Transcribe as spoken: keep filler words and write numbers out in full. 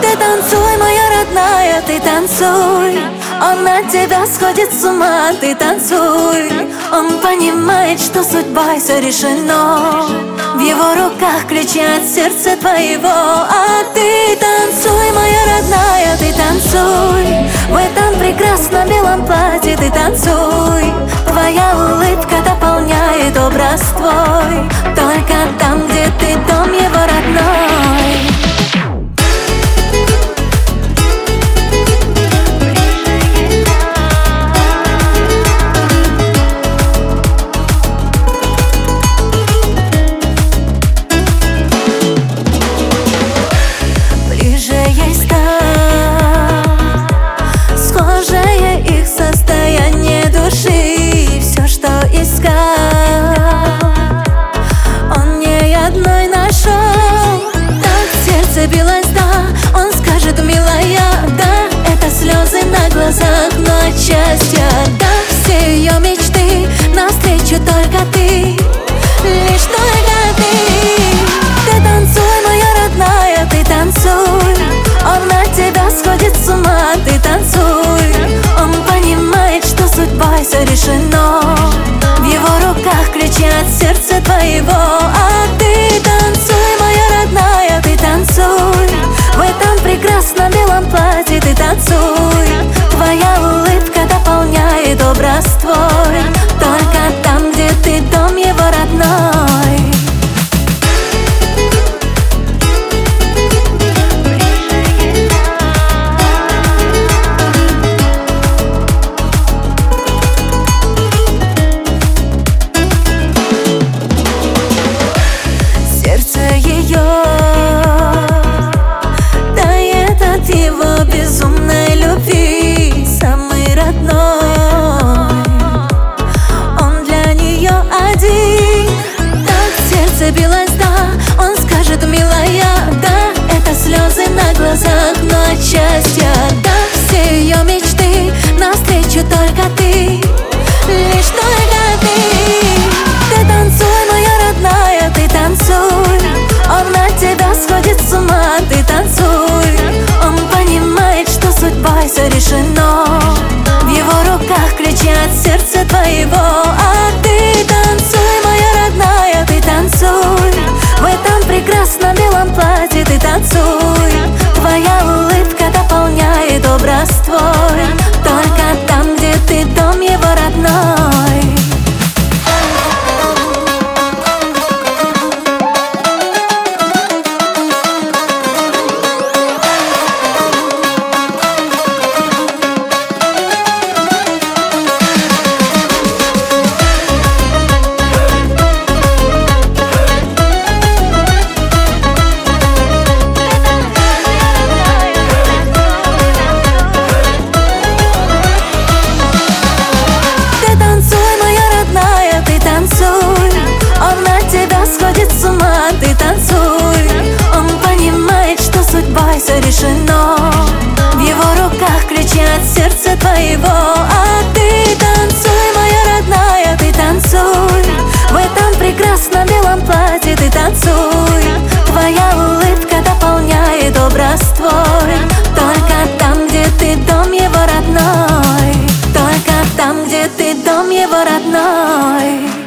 Ты танцуй, моя родная, ты танцуй. Он от тебя сходит с ума, ты танцуй. Он понимает, что судьбой все решено. В его руках ключи от сердца твоего. А ты танцуй, моя родная, ты танцуй. В этом прекрасном белом платье ты танцуй. Твоя улыбка дополняет образ твой. Только там, где ты, дом его родной. Билась, да, он скажет, милая, да, это слезы на глазах, но от счастья, да, все ее мечты, навстречу только ты, лишь только ты. Ты танцуй, моя родная, ты танцуй. Он от тебя сходит с ума, ты танцуй. Он понимает, что судьбой все решено. В его руках ключи от сердца твоего. А ты танцуй, моя родная, ты танцуй. В этом прекрасном белом платье ты танцуй. Твоя улыбка дополняет образ твой. Только там, где ты, дом его родной. Безумной любви, самый родной. Он для нее один. Так сердце билось, да, он скажет, милая, да, это слезы на глазах, но от счастья, да, все ее мечты, навстречу только ты, лишь только ты. Ты танцуй, моя родная, ты танцуй. Он от тебя сходит с ума, ты танцуй. Он понимает, что судьбой все решено. В его руках ключи от сердца твоего. А ты танцуй, моя родная, ты танцуй. В этом прекрасном белом платье ты танцуй. Твоя улыбка дополняет образ твой. Только там, где ты, дом его родной. Сходит с ума, ты танцуй. Он понимает, что судьбой все решено. В его руках ключи от сердца твоего. А ты танцуй, моя родная, ты танцуй. В этом прекрасном белом платье ты танцуй. Твоя улыбка дополняет образ твой. Только там, где ты, дом его родной. Только там, где ты, дом его родной.